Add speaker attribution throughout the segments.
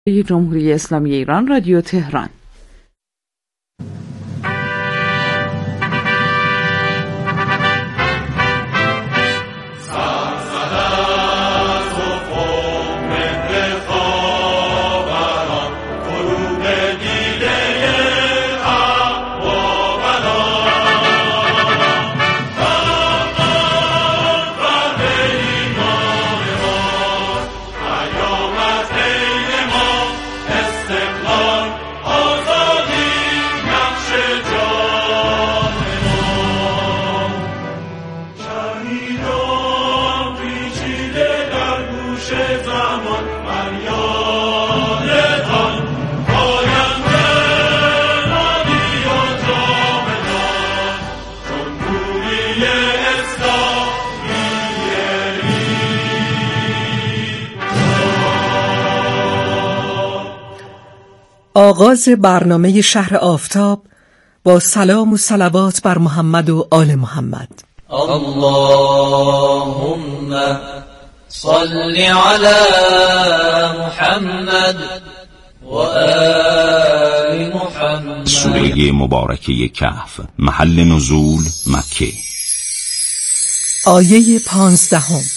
Speaker 1: جمهوری اسلامی ایران، رادیو تهران.
Speaker 2: آغاز برنامه شهر آفتاب با سلام و صلوات بر محمد و آل محمد.
Speaker 3: اللهم صل علی محمد و آل محمد.
Speaker 4: سوره مبارکه کهف، محل نزول مکه.
Speaker 2: آیه 15.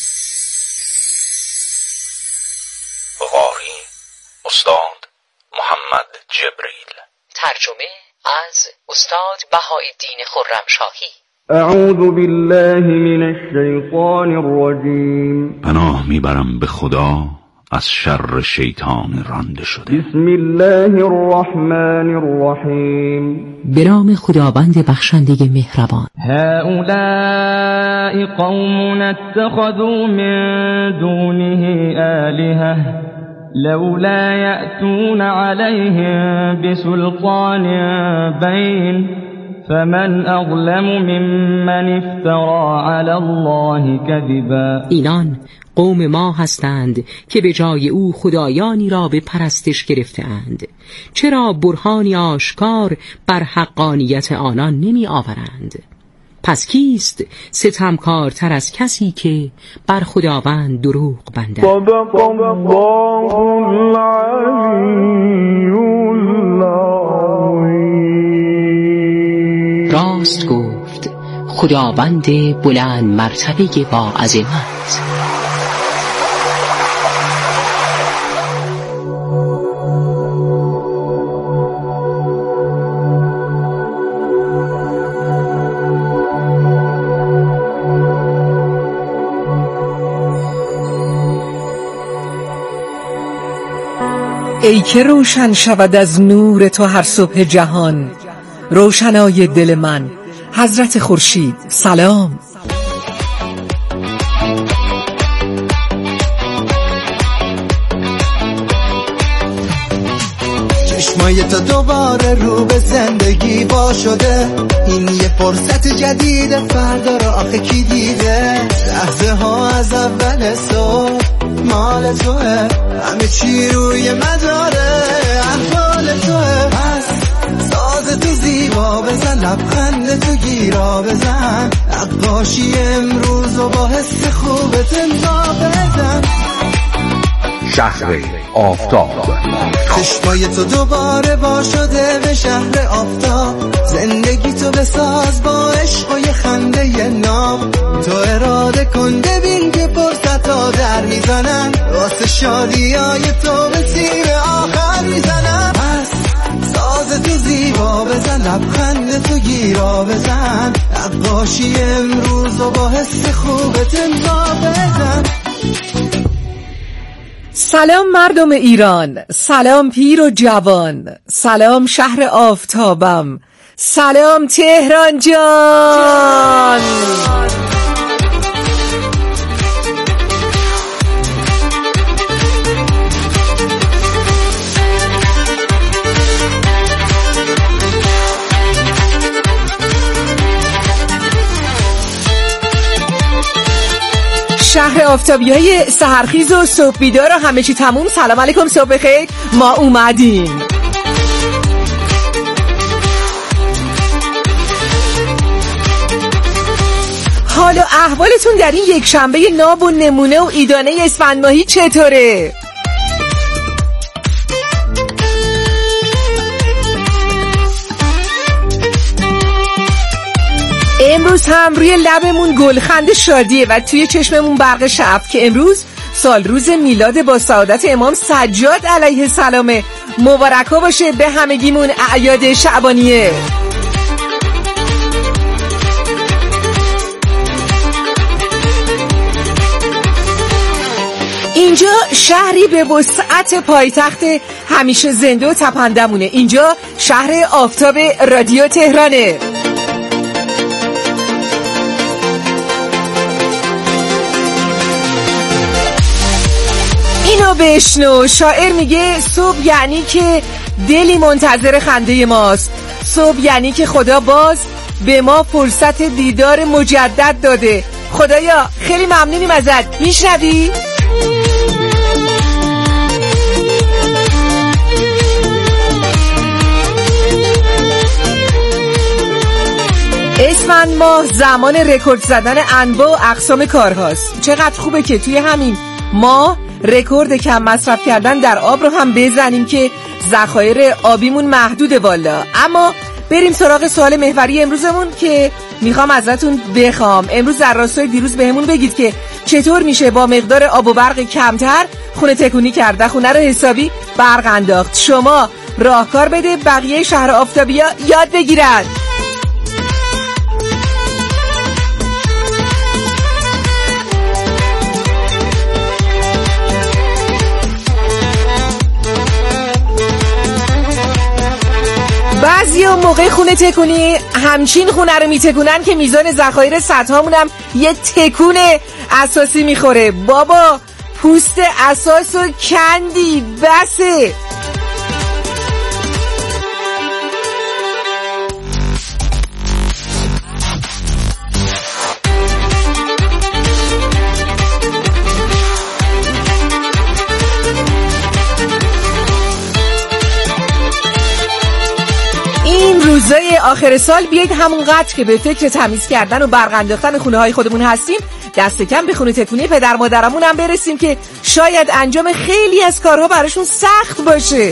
Speaker 4: قاری استاد محمد جبریل.
Speaker 5: ترجمه از استاد بهاءالدین خرمشاهی.
Speaker 6: اعوذ بالله من الشیطان الرجیم.
Speaker 4: پناه میبرم به خدا از شر شیطان رانده شده.
Speaker 6: بسم الله الرحمن الرحیم.
Speaker 5: به نام خداوند بخشنده مهربان.
Speaker 6: هؤلاء قوم اتخذوا من دونه آلهة لولا يأتون عليهم بسلطان بين فمن أظلم ممن افترى على الله كذبا.
Speaker 5: اینان قوم ما هستند که به جای او خدایانی را به پرستش گرفته‌اند. چرا برهانی آشکار بر حقانیت آنان نمی آورند؟ پس کیست ستمکارتر از کسی که بر خداوند دروغ بندد؟
Speaker 6: صدق الله العلی العظیم.
Speaker 5: راست گفت خداوند بلند مرتبه با عظمت.
Speaker 2: ای که روشن شود از نور تو هر صبح جهان، روشنای دل من حضرت خورشید سلام.
Speaker 7: چشمای تو دوباره رو به زندگی با شده، این یه فرصت جدیده، فردا رو آخه کی دیده؟ لحظه ها از اول صبح مال توه، همه چی روی مداره احوال توه. پس ساز تو زیبا بزن، لبخند تو گیرا بزن، نقاشی امروز و با حس خوبت امضا بزن.
Speaker 4: شهر آفتاب.
Speaker 7: چشمای تو دوباره با شده به شهر آفتاب، زندگی تو بساز با عشق و یه خنده ی ناب. تو اراده کن ببین که فرصت ها در میزنن، واسه شادی های تو به تیر آخر میزنن. پس ساز تو زیبا بزن، لبخند تو گیرا بزن، نقاشی امروز و با حس خوبت امضا بزن.
Speaker 2: سلام مردم ایران، سلام پیر و جوان، سلام شهر آفتابم، سلام تهران جان. شهر آفتابیای سحرخیز و صبح بیدار و همه چی تموم. سلام علیکم، صبح بخیر، ما اومدیم. حال و احوالتون در این یک شنبه ناب و نمونه و ایدانه اسفند ماهی چطوره؟ امروز هم روی لبمون گلخند شادیه و توی چشممون برق شعف که امروز سال روز میلاد با سعادت امام سجاد علیه السلام. مبارک ها باشه به همگیمون اعیاد شعبانیه. اینجا شهری به وسعت پایتخت همیشه زنده و تپندمونه. اینجا شهر آفتاب رادیو تهرانه. اینو بشنو، شاعر میگه صبح یعنی که دلی منتظر خنده ماست، صبح یعنی که خدا باز به ما فرصت دیدار مجدد داده. خدایا خیلی ممنونیم ازت. میشنوی؟ اسفند ماه زمان رکورد زدن انواع و اقسام کارهاست. چقدر خوبه که توی همین ماه رکورد کم مصرف کردن در آب رو هم بزنیم که ذخایر آبیمون محدوده والا. اما بریم سراغ سوال محوری امروزمون که میخوام ازتون بخوام امروز در راستای دیروز بهمون بگید که چطور میشه با مقدار آب و برق کمتر خونه تکونی کرده، خونه رو حسابی برق انداخت. شما راهکار بده، بقیه شهر آفتابیا یاد بگیرن. بعضیا موقع خونه تکونی همچین خونه رو میتکونن که میزان ذخایر سطحامون هم یه تکون اساسی میخوره. بابا پوست اساسو کندی، بسه. روزای آخر سال بیایید همونقدر که به فکر تمیز کردن و برق انداختن خونه های خودمون هستیم دست کم به خونه تکونی پدر مادرمون هم برسیم که شاید انجام خیلی از کارها براشون سخت باشه.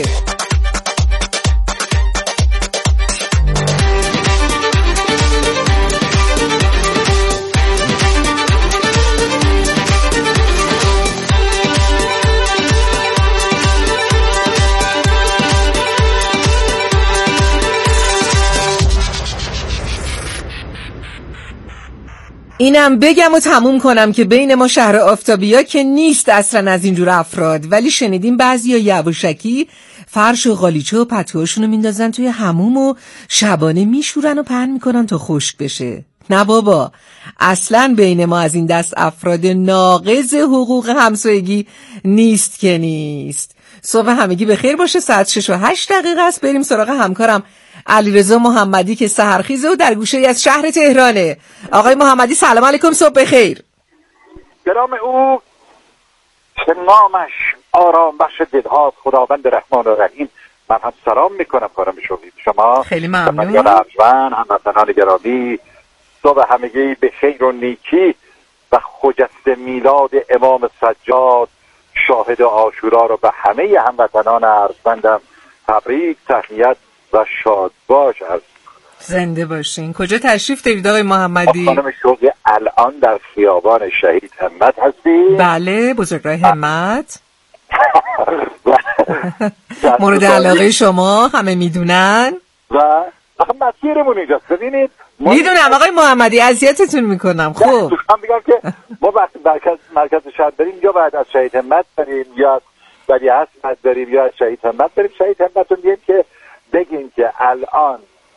Speaker 2: اینم بگم و تموم کنم که بین ما شهر آفتابیا که نیست اصلا از اینجور افراد، ولی شنیدیم بعضیا یواشکی فرش و غالیچه و پتوهاشونو میندازن توی حموم و شبانه میشورن و پهن میکنن تا خشک بشه. نه بابا، اصلا بین ما از این دست افراد ناقض حقوق همسایگی نیست که نیست. صبح همگی بخیر باشه. ساعت 6:08 است. بریم سراغ همکارم علیرضا محمدی که سحرخیزه و در گوشه از شهر تهرانه. آقای محمدی سلام علیکم، صبح بخیر.
Speaker 8: برام او که نامش آرام بخش دلها خداوند رحمان و رحیم. من هم سلام میکنم کارم شما.
Speaker 2: خیلی ممنون.
Speaker 8: هموطنان گرامی، صبح همگی به خیر و نیکی و خجسته میلاد امام سجاد شاهد عاشورا رو به همه هموطنان ارجمندم تبریک، تهنیت و شاد باش. از
Speaker 2: زنده باشین. کجا تشریف دارید آقای محمدی؟
Speaker 8: خانم شوقی الان در خیابان شهید همت هستی؟
Speaker 2: بله، بزرگراه همت. مورد علاقه شما همه میدونن
Speaker 8: و آخه مسیرمون اینجاست. ببینید
Speaker 2: میدونم آقای محمدی، اذیتتون میکنم. خب
Speaker 8: من میگم که ما وقتی مرکز شهر بریم یا بعد از شهید همت بریم یا ولی حسمت بریم یا از شهید همت بریم. شهید همت رو میگیم که بگیم که الان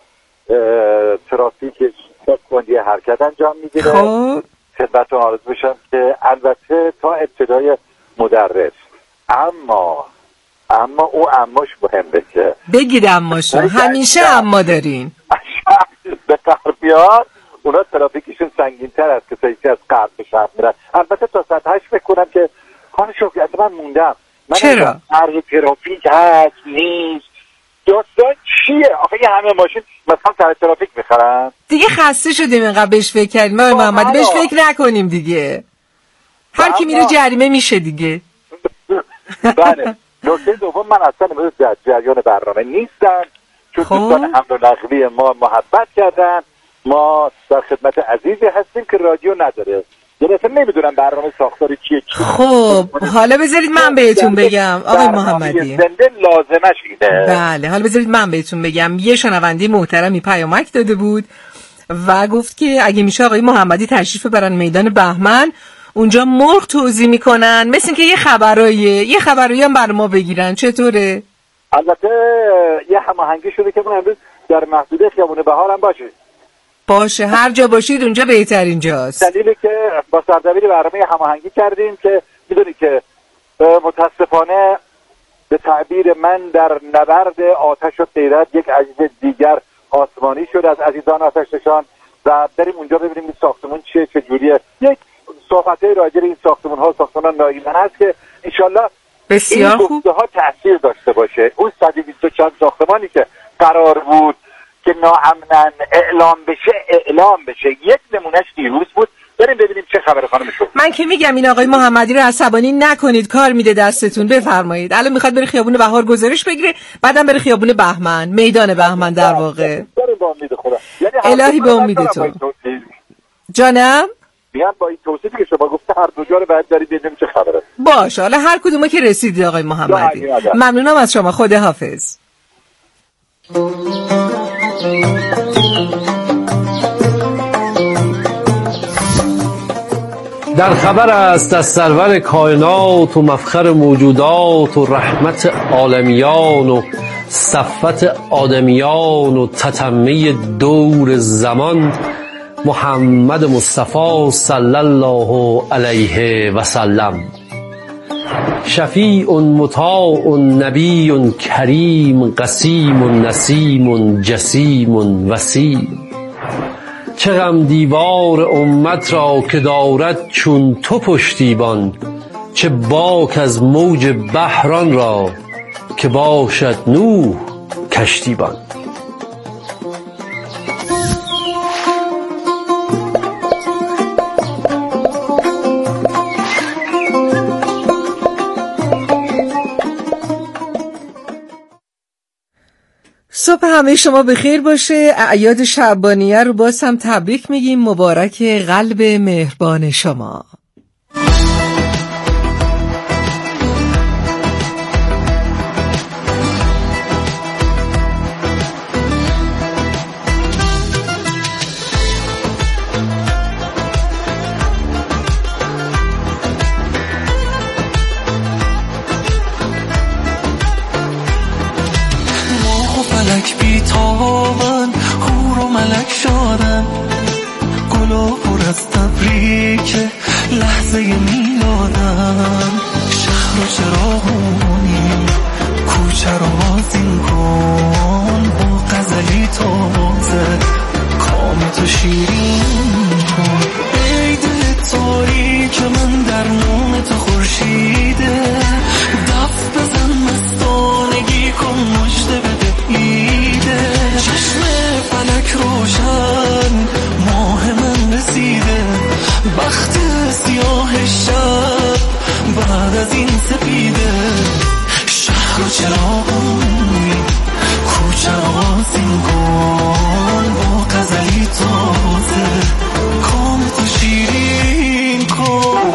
Speaker 8: ترافیک کندی حرکت انجام میگیره.
Speaker 2: خب
Speaker 8: خدمتتون عرض بشم که البته تا ابتدای مدرس، اما او اماش مهمه که
Speaker 2: بگید اماشو. همیشه اما دارین
Speaker 8: به غربیان اونا ترافیکشون سنگین تر است که سیسی از غرب به شرق میرن. البته تا ساعت 8 فکر کنم که خانه شوقی من موندم.
Speaker 2: چرا؟
Speaker 8: هر ترافیک هست نیست داستان چیه؟ آخه یه همه ماشین مثلا سر ترافیک میخرن
Speaker 2: دیگه. خسته شدیم اینقدر بهش فکر کردیم آقای محمدی. بهش فکر نکنیم دیگه. هر کی میره جریمه میشه دیگه.
Speaker 8: بله. نکته دوم، من اصلا امروز در جریان برنامه نیستم چون دوستان حمل و نقلی ما محبت کردن ما در خدمت عزیزی هستیم که رادیو نداره. یعنی اصلا نمیدونم برنامه ساختاری چیه.
Speaker 2: خب حالا بذارید من بهتون بگم آقای محمدی،
Speaker 8: زنده لازمش اینه.
Speaker 2: بله حالا بذارید من بهتون بگم. یه شنونده محترمی پیامک داده بود و گفت که اگه میشه آقای محمدی تشریف ببرن میدان بهمن، اونجا مرغ توزیع میکنن، مثل که یه خبرایی هم بر ما بگیرن. چطوره؟
Speaker 8: البته یه هماهنگی شده که من امروز در محدوده خیابون بهار هم باشه، هر جا باشید اونجا بهترین جاست. دلیلی که با سردبیر برنامه هماهنگی کردیم که میدونی که متاسفانه به تعبیر من در نبرد آتش و غیرت یک عزیز دیگر آسمانی شد از عزیزان آتش‌نشان و بریم اونجا ببینیم این ساختمون چه جوریه. یک صحبت‌های راجع به این ساختمان‌ها ساختمان نایمن هست که انشالله
Speaker 2: بسیار خوب
Speaker 8: ها تأثیر داشته باشه. اون 120 چند ساختمانی که قرار بود که ناامنن اعلام بشه یک نمونهش دیروز بود. بریم ببینیم چه خبر خانم شد.
Speaker 2: من که میگم این آقای محمدی رو عصبانی نکنید، کار میده دستتون. بفرمایید. الان میخواد بره خیابون بهار گزارش بگیره، بعدم بره خیابون بهمن، میدان بهمن در واقع.
Speaker 8: بریم با امید خدا.
Speaker 2: الهی به امید تو. جانم
Speaker 8: میگم با این توصیفی که شما گفته هر دو جا رو باید برید ببینیم چه خبره.
Speaker 2: باشه حالا هر کدومه که رسیدید آقای محمدی. ممنونم از شما. خداحافظ.
Speaker 9: در خبر است از سرور کائنات و مفخر موجودات و رحمت عالمیان و صفت آدمیان و تتمه دور زمان محمد مصطفی صلی الله علیه و سلم، شفیع مطاع نبی کریم قسیم نسیم جسیم وسیم. چه غم دیوار امت را که دارد چون تو پشتیبان، چه باک از موج بحران را که باشد نوح کشتیبان.
Speaker 2: صبح همه شما بخیر باشه. اعیاد شعبانیه رو باز هم تبریک میگیم. مبارک قلب مهربان شما.
Speaker 10: بیتابن هور و ملک شدن، گلا پر از تبریک لحظه میلادن. شهر و چراغونی کوچه رو آزین کن، با غزلی تازه کام تو شیرین کن. ای دل تاریک من در نام تو خورشیده، دف بزن مستانگی کن مژده بده ایده. چشم فلک روشن ماه من رسیده، بخت سیاه شب بعد از این سپیده. شهر و چراغونی کوچه آزین کن، با غزلی تازه کام تو شیرین کن.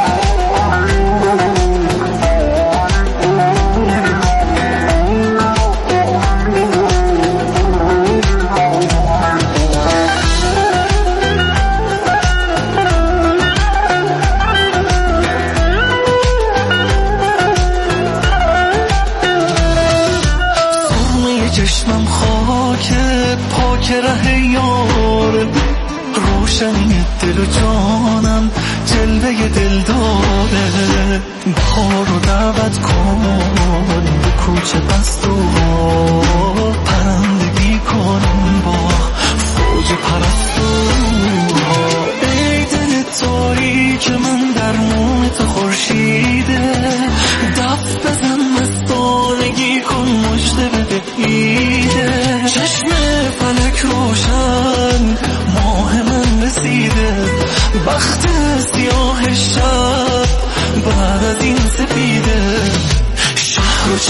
Speaker 10: چشمم خاک پاک ره یاره، روشنی دل و جانم جلوه دل داره. بهار رو دعوت کن به کوچه بست و پرندگی کن با فوج پرستوها. ای دل تاریک من در نور تو خورشیده، دف بزن مستانگی کن مژده بده ایده. چشم فلک روشن ماه من رسیده، بخت سیاه شب بعد از این سپیده. شهر و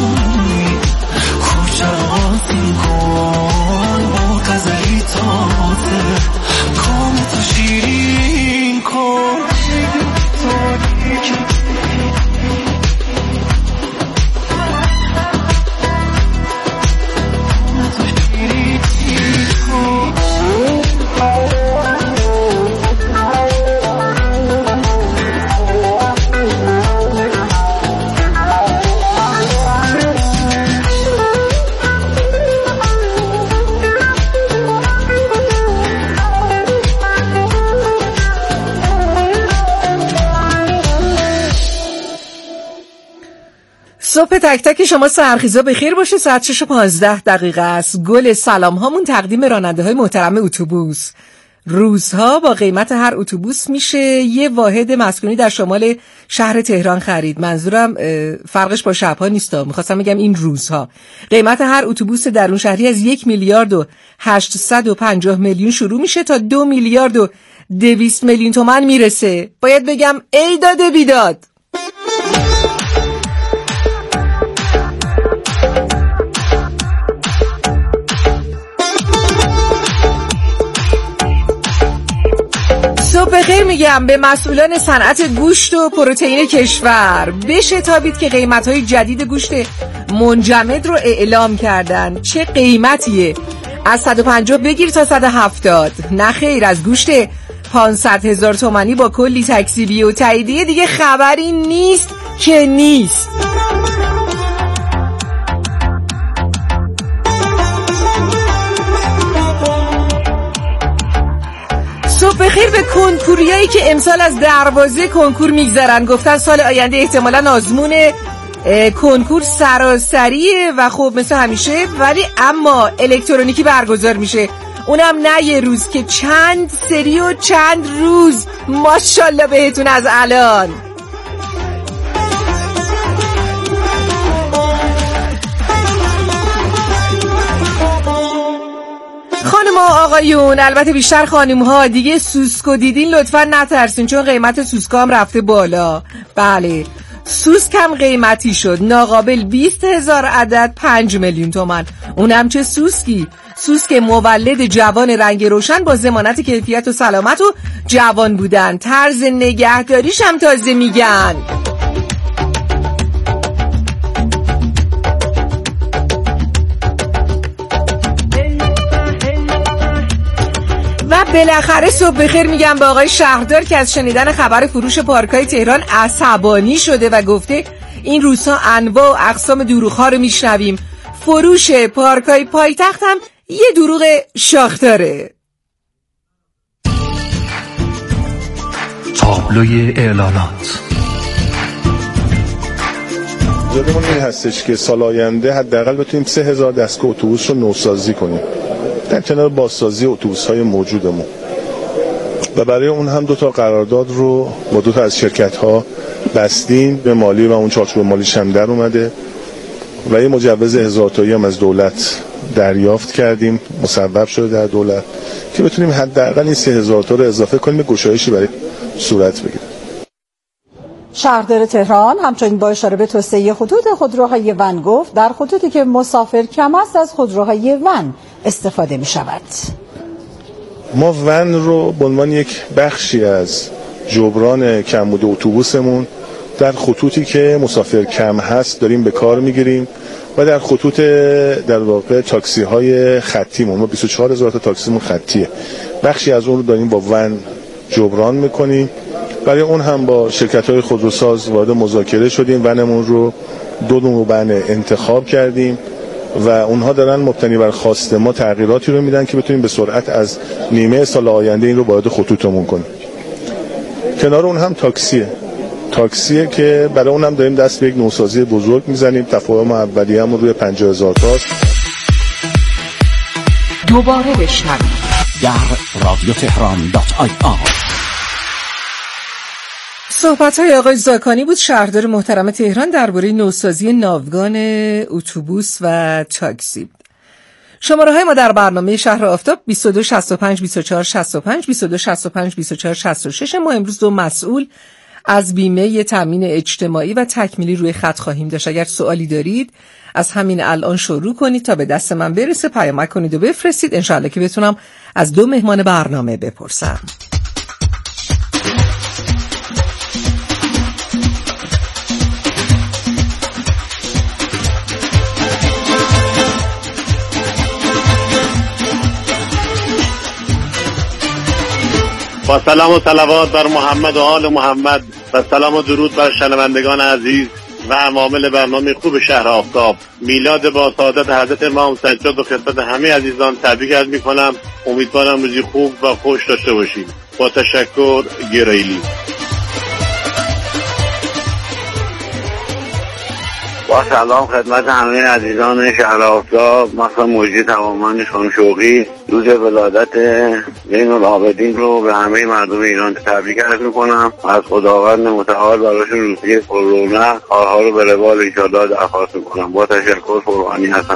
Speaker 10: چراغونی کوچه آزین کن، با غزلی تازه
Speaker 2: صبح تک تک شما سحرخیزا بخیر باشه. ساعت 6:15 است. گل سلام هامون تقدیم راننده های محترم اتوبوس. روزها با قیمت هر اتوبوس میشه یه واحد مسکونی در شمال شهر تهران خرید. منظورم فرقش با شبها نیستا، میخواستم بگم این روزها قیمت هر اتوبوس درون شهری از 1,850,000,000 شروع میشه تا 2,200,000,000 تومان میرسه. باید بگم ای داده بیداد. صبح بخیر میگم به مسئولان صنعت گوشت و پروتئین کشور. بشتابید که قیمت‌های جدید گوشت منجمد رو اعلام کردن. چه قیمتیه؟ از 150 بگیر تا 170. نه خیر، از گوشت 500,000 تومانی با کلی تکذیبی و تاییدیه دیگه خبری نیست که نیست. صبح بخیر به کنکوریایی که امسال از دروازه کنکور میگذرن. گفتن سال آینده احتمالاً آزمون کنکور سراسریه و خب مثل همیشه، ولی اما الکترونیکی برگزار میشه. اونم نه یه روز که چند سری و چند روز. ماشاءالله بهتون از الان. خانم ها آقایون، البته بیشتر خانم ها دیگه سوسکو دیدین لطفا نترسین، چون قیمت سوسکو هم رفته بالا. بله، سوسک هم قیمتی شد. ناقابل 20,000 عدد 5,000,000 تومان. اونم چه سوسکی؟ سوسک مولد جوان رنگ روشن با ضمانت کیفیت و سلامت و جوان بودن. طرز نگهداریش هم تازه میگن. و بالاخره صبح بخیر میگم به آقای شهردار که از شنیدن خبر فروش پارکای تهران عصبانی شده و گفته این روزها انواع و اقسام دروغ‌ها رو میشنویم. فروش پارکای پایتخت هم یه دروغ شاخ داره.
Speaker 11: تابلوی اعلانات.
Speaker 12: زادمون این هستش که سال آینده حداقل بتونیم 3,000 دستگاه اتوبوس رو نوسازی کنیم در کنار بازسازی اتوبوس‌های موجودمون، و برای اون هم 2 تا قرارداد رو با 2 تا از شرکت‌ها بستیم به مالی و اون چارچوب مالیش هم در اومده و یه مجوز 1000 تایی هم از دولت دریافت کردیم، مصوب شده در دولت، که بتونیم حداقل این 3,000 تا رو اضافه کنیم به گشایشی برای صورت بگیره.
Speaker 13: شهردار تهران همچنین با اشاره به توسعه خطوط خودروهای ون گفت در خطوطی که مسافر کم است از خودروهای ون استفاده می شود.
Speaker 12: ما ون رو به عنوان یک بخشی از جبران کمبود اتوبوسمون در خطوطی که مسافر کم هست داریم به کار میگیریم و در خطوط در واقع تاکسی های خطیمون، ما 24,000 تا تاکسیمون خطیه، بخشی از اون رو داریم با ون جبران میکنیم. برای اون هم با شرکت های خودروساز وارد مذاکره شدیم، ونمون رو 2 نوع ون انتخاب کردیم و اونها دارن مبتنی بر خواست ما تغییراتی رو میدن که بتونیم به سرعت از نیمه سال آینده این رو وارد خطوطمون کنیم. کنار اون هم تاکسیه که برای اون هم داریم دست به یک نوسازی بزرگ میزنیم. تفاهم اولیه‌مون روی 50,000 تاست.
Speaker 1: دوباره بشنوید
Speaker 11: در رادیو تهران.ir.
Speaker 2: صحبت‌های آقای زاکانی بود، شهردار محترم تهران، درباره نوسازی ناوگان اتوبوس و تاکسی. شماره‌های ما در برنامه شهر آفتاب 22 65 24 65 22 65 24 66. ما امروز 2 مسئول از بیمه تامین اجتماعی و تکمیلی روی خط خواهیم داشت. اگر سوالی دارید از همین الان شروع کنید تا به دست من برسه، پیامک کنید و بفرستید، انشالله که بتونم از 2 مهمان برنامه بپرسم.
Speaker 14: با سلام و صلوات بر محمد و آل محمد و سلام و درود بر شنوندگان عزیز و عوامل برنامه خوب شهر آفتاب. میلاد با سعادت حضرت امام سجاد و خدمت همه عزیزان تبریک عرض می‌کنم. امیدوارم روزی خوب و خوش داشته باشید. با تشکر، گرایلی. با سلام خدمت همه عزیزان شهر آفتاب، مثلا موجی تمامان خانم شوقی، روز ولادت زین العابدین رو به همه مردم ایران تبریک عرض میکنم. از خداوند متعال براشون روزی پررونق کارها رو به روال انشاءالله درخواست میکنم. با تشکر، قربانی هستم.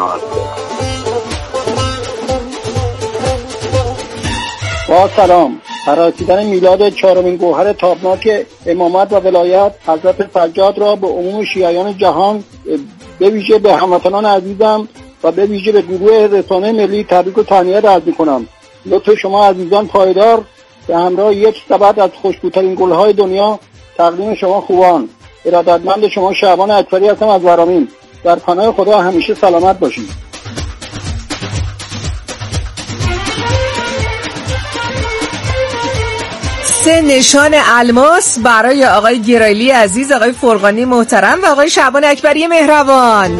Speaker 15: با سلام. فرارسیدن میلاد چهارمین گوهر تابناک امامت و ولایت حضرت سجاد را به عموم شیعیان جهان، به ویژه به هموطنان عزیزم و به ویژه به گروه رسانه ملی تبریک و تهنیت عرض می‌کنم. لطف شما عزیزان پایدار به همراه یک سبد از خوشبوترین گل‌های دنیا تقدیم شما خوبان. ارادتمند شما شعبان اکبری هستم از ورامین. در پناه خدا همیشه سلامت باشید.
Speaker 2: 3 نشان الماس برای آقای گرایلی عزیز، آقای فرقانی محترم و آقای شعبان اکبری مهربان.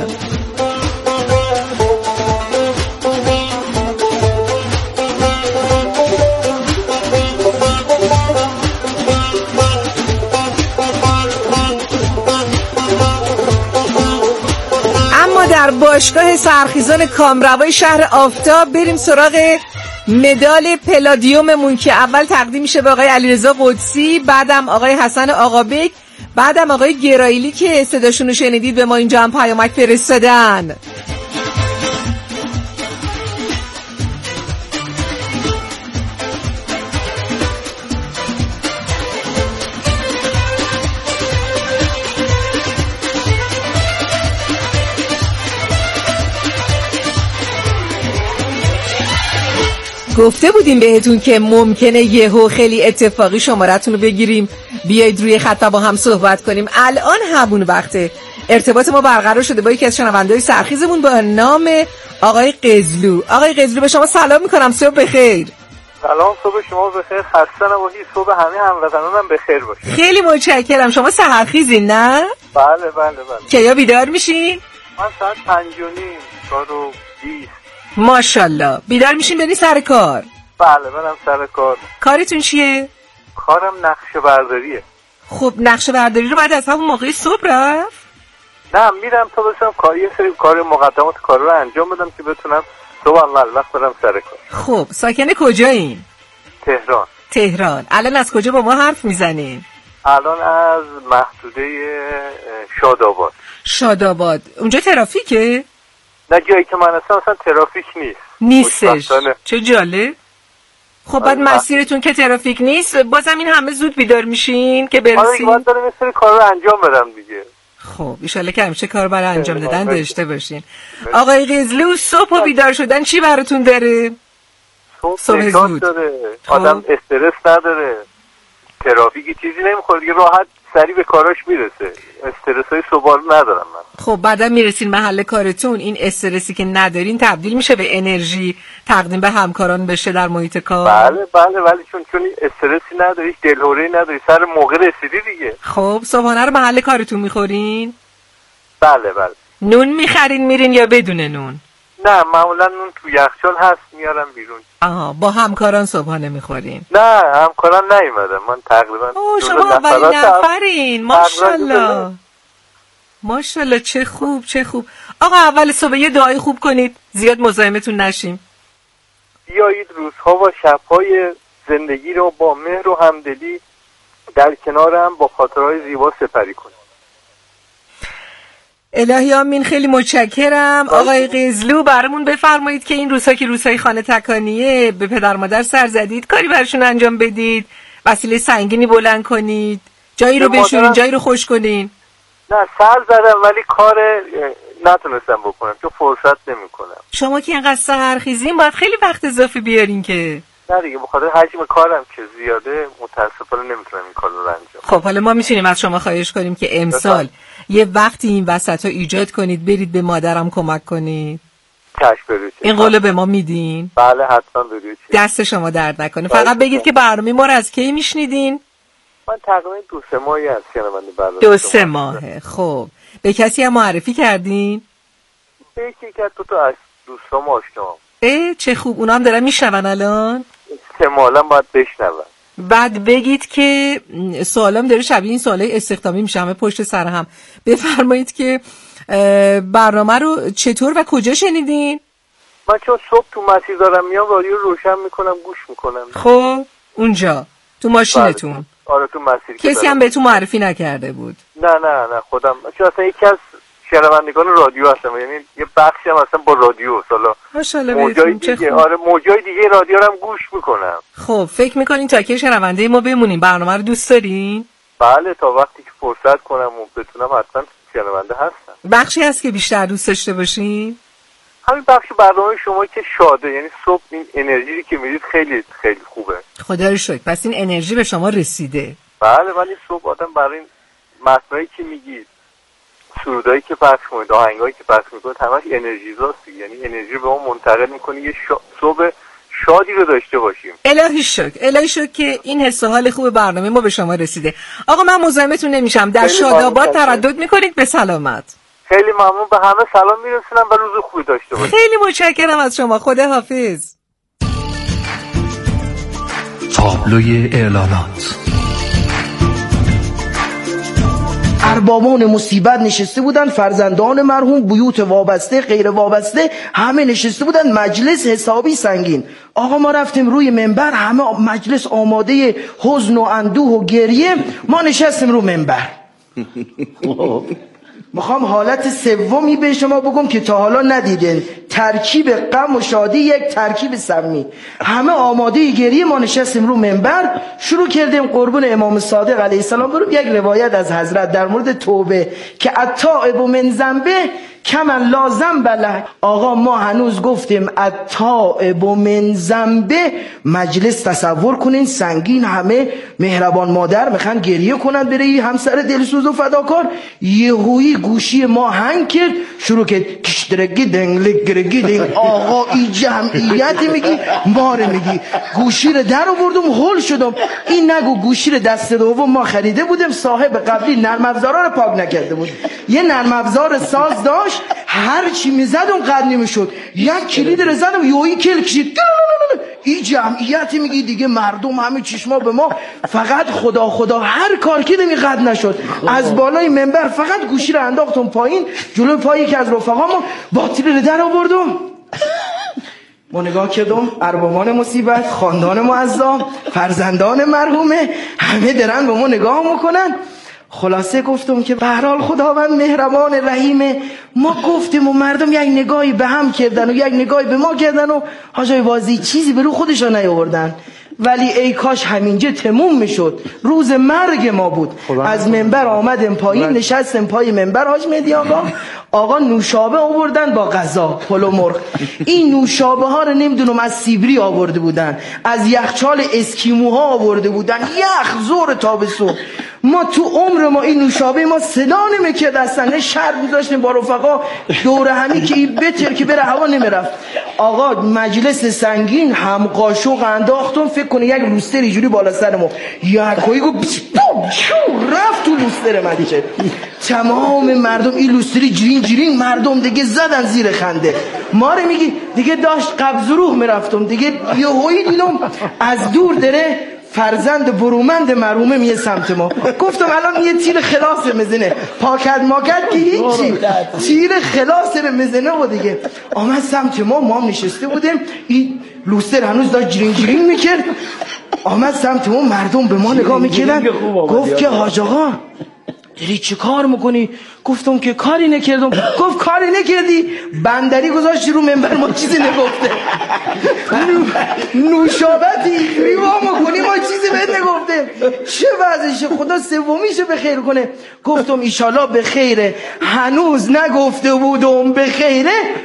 Speaker 2: اما در باشگاه سرخیزان کامروای شهر آفتاب بریم سراغ مدال پلادیوممون که اول تقدیم میشه به آقای علیرضا قدسی، بعدم آقای حسن آقابک، بعدم آقای گرایلی که صداشون رو شنیدید به ما اینجا هم پیامک فرستادن. گفته بودیم بهتون که ممکنه یهو خیلی اتفاقی شمارتون رو بگیریم بیایید روی خط با هم صحبت کنیم. الان همون وقته. ارتباط ما برقرار شده با یکی از شنونده‌های سرخیزمون با نام آقای قزلو. آقای قزلو به شما سلام میکنم، صبح بخیر.
Speaker 16: سلام، صبح شما بخیر، خسته نباشید، صبح همه هموطنانم بخیر باشه.
Speaker 2: خیلی متشکرم. شما سحرخیزین نه؟
Speaker 16: بله.
Speaker 2: کیا بیدار میشین؟
Speaker 16: من ساعت 5:30 تا 20.
Speaker 2: ماشاءالله. بیدار میشین برین سر کار؟
Speaker 16: بله، برم سر کار.
Speaker 2: کارتون چیه؟
Speaker 16: کارم نقشه برداریه.
Speaker 2: خب نقشه برداری رو بعد از همون موقع صبح رفت؟
Speaker 16: نه، میرم تا بسیم کاری یه سری کار مقدمات کار رو انجام بدم که بتونم صبح اول وقت برم سر کار.
Speaker 2: خب ساکن کجایین؟
Speaker 16: تهران.
Speaker 2: الان از کجا با ما حرف میزنین؟
Speaker 16: الان از محدوده
Speaker 2: شاداباد. اونجا ترافیکه؟
Speaker 16: نه، جایی که من هستم اصلا ترافیک
Speaker 2: نیستش. چه جالب. خب بعد مسیرتون که ترافیک نیست بازم این همه زود بیدار میشین که برسین؟
Speaker 16: آره، باید دارم یه سری کار رو انجام بدم دیگه.
Speaker 2: خب ایشالله که همیشه کار برای انجام دادن داشته باشین. آقای قزلو، صبح بیدار شدن چی براتون داره؟
Speaker 16: صبح زود داره. آدم استرس نداره، ترافیکی چیزی نمیخوره دیگه، راحت سریع به کاراش میرسه. استرسای صبح رو ندارم من.
Speaker 2: خب بعدا میرسین محل کارتون، این استرسی که ندارین تبدیل میشه به انرژی تقدیم به همکاران بشه در محیط کار.
Speaker 16: بله ولی چون استرسی نداری، دلهوره‌ای نداری، سر موقع رسیدی دیگه.
Speaker 2: خب صبحانه رو محل کارتون میخورین؟
Speaker 16: بله.
Speaker 2: نون میخرین میرین یا بدون نون؟
Speaker 16: نه، معمولا نون تو یخچال هست میارم بیرون.
Speaker 2: با همکاران صبحانه میخورین؟
Speaker 16: نه، همکاران نیومدن، من تقریبا
Speaker 2: شما اولین نفرین. ماشاءالله. چه خوب. آقا اول صبح یه دعای خوب کنید زیاد مزاحمتون نشیم.
Speaker 16: بیایید روزها و شبهای زندگی رو با مهر و همدلی در کنار هم با خاطرهای زیبا سپری کنیم.
Speaker 2: الهی آمین. خیلی متشکرم. آقای قزلو برامون بفرمایید که این روزها که روزهای خانه تکانیه به پدر مادر سر زدید، کاری براشون انجام بدید، وسیله سنگینی بلند کنید، جایی رو بشورین، جایی رو خوش کنین.
Speaker 16: نه، سر زدم ولی کار نتونستم بکنم چون فرصت نمیکنم.
Speaker 2: شما که اینقدر سحرخیزین باید خیلی وقت اضافه بیارین که.
Speaker 16: نه دیگه، بخاطر حجم کارم که زیاده متاسفانه نمیتونم این کار رو انجام.
Speaker 2: خب حالا ما میتونیم از شما خواهش کنیم که امسال یه وقتی این وسطا ایجاد کنید برید به مادرم کمک کنید. این قولو به ما میدین؟
Speaker 16: بله حتما بدید.
Speaker 2: دست شما درد نکنه. فقط بگید که برنامه ما رو از کی میشنیدین؟
Speaker 16: من تقریبا 2-3 ماهی هست که من برنامه
Speaker 2: 2-3 ماهه. خب به کسی هم معرفی کردین؟
Speaker 16: به یکی که تو از دوستام آشنام.
Speaker 2: چه خوب. اونا هم دارن میشنون الان؟
Speaker 16: احتمالاً باید بشنون.
Speaker 2: بعد بگید که سوالام داره شبیه این سوالای استخدامی میشه همه پشت سر هم. بفرمایید که برنامه رو چطور و کجا شنیدین؟
Speaker 16: من چون صبح تو مسیر دارم میام رادیو روشن میکنم گوش میکنم.
Speaker 2: خب اونجا تو ماشینتون؟
Speaker 16: بله. آره تو مسیر.
Speaker 2: کسی هم بهتون معرفی نکرده بود؟
Speaker 16: نه خودم، چون اصلا یکی از شنوندگان رادیو هستم، یعنی یه بخشی هم اصلا با رادیو
Speaker 2: ماشاءالله
Speaker 16: موجای دیگه. آره موجای دیگه رادیو رو هم گوش میکنم.
Speaker 2: خب فکر میکنین تا که شنونده ما بمونیم برنامه رو دوست دارین؟
Speaker 16: بله تا وقتی که فرصت کنم و بتونم حتما شنونده هستم.
Speaker 2: بخشی هست که بیشتر دوست داشته باشین؟
Speaker 16: همین بخش برنامه شما که شاده، یعنی صبح این انرژی که میدید خیلی خیلی خوبه.
Speaker 2: خدا رو شکر. پس این انرژی به شما رسیده؟
Speaker 16: بله من این صبح آدم برای این متنایی که میگید، سرودایی که پخش میکنید، آهنگایی که پخش میکنید همش انرژیزاست، یعنی انرژی به ما منتقل میکنه یه صبح شادی رو داشته باشیم.
Speaker 2: الهی شکر که این حس و حال خوب برنامه ما به شما رسیده. آقا من مزاحمتون نمیشم، در شاداباد تردد میکنید به سلامت.
Speaker 16: خیلی ممنون، به همه سلام میرسونم و روز خوبی داشته باشید.
Speaker 2: خیلی متشکرم از شما، خدا حافظ.
Speaker 11: تابلوی اعلانات.
Speaker 17: اربابان مصیبت نشسته بودن، فرزندان مرحوم، بیوت وابسته غیر وابسته همه نشسته بودن، مجلس حسابی سنگین. آقا ما رفتیم روی منبر، همه مجلس آماده حزن و اندوه و گریه، ما نشستیم رو منبر. میخوام حالت سومی به شما بگم که تا حالا ندیدین، ترکیب غم و شادی یک ترکیب سمی. همه آماده گریه، ما نشستیم رو منبر شروع کردیم قربون امام صادق علیه السلام بریم یک روایت از حضرت در مورد توبه که التائب من ذنبه کمن لا ذنب له. آقا ما هنوز گفتیم التائب من ذنبه، مجلس تصور کنین سنگین، همه مهربان مادر میخوان گریه کنن برای همسر دلسوز و فداکار. یهویی گوشی ما هنگ کرد، شروع کرد کشترگی دنگ لگرگی دنگ. آقا این جمعیت میگی ماره میگی. گوشی رو در آوردم هول شدم. این نگو گوشی رو دست دوم ما خریده بودیم، صاحب قبلی نرم افزارا رو پاک نکرده بود، یه نرم افزار ساز داشت، هر چی میزدم قد نمیشد. یک کلید رو زدم یهویی کل کشید. این جمعیت میگی دیگه مردم همه چشما به ما، فقط خدا خدا هر کار که نمی قد نشد. از بالای منبر فقط گوشی رو انداختم پایین جلو پای یکی از رفقامو، باتری رو در آوردم. ما نگاه کردم، اربابان مصیبت، خاندان معظم، فرزندان مرحومه همه دارن به ما نگاه میکنن. خلاصه گفتم که به هر حال خداوند مهربان رحیمه. ما گفتیم و مردم یک نگاهی به هم کردن و یک نگاهی به ما کردن و حاجای بازی چیزی به رو خودشان نیاوردن. ولی ای کاش همینجا تموم میشد، روز مرگ ما بود. از منبر آمدیم پایین، نشستیم پای منبر. حاج مهدی آقا نوشابه آوردن با غذا، پلو مرغ. این نوشابه ها رو نمیدونم از سیبری آورده بودن، از یخچال اسکیموها آورده بودن، یخ زور تابستون. ما تو عمر ما این نوشابه ما صدا نمیکرد اصلا، نه شرط میذاشتیم با رفقا دور همی که این بتر که بره هوا نمیرفت. آقا مجلس سنگین، هم قاشق انداختم، فکر کنه یک لوستر اینجوری بالا سر ما، یکویی گو رفت تو لوستر مدیشه. تمام مردم این لوستری جرین مردم دیگه زدن زیر خنده. ما رو میگی دیگه داشت قبض روح میرفتم دیگه. یهویی دیدم از دور داره فرزند برومند مرحومه میه سمت ما. گفتم الان یه تیر خلاص میزنه، پاکت ماکت که هیچی، تیر خلاص میزنه و دیگه آمد سمت ما هم نشسته بودیم، این لوستر هنوز داشت جرین میکرد. آمد سمت ما، مردم به ما نگاه میکردن. گفت که حاج آقا داری چه کار میکنی؟ گفتم که کاری نکردم. گفت کاری نکردی؟ بندری گذاشتی رو منبر، ما چیزی نگفته. نوشابتی ریوا میکنی، ما چیزی بهت نگفته. چه وضعشه؟ خدا سومیشه به خیر کنه. گفتم ایشالله به خیره، هنوز نگفته بودم به خیره.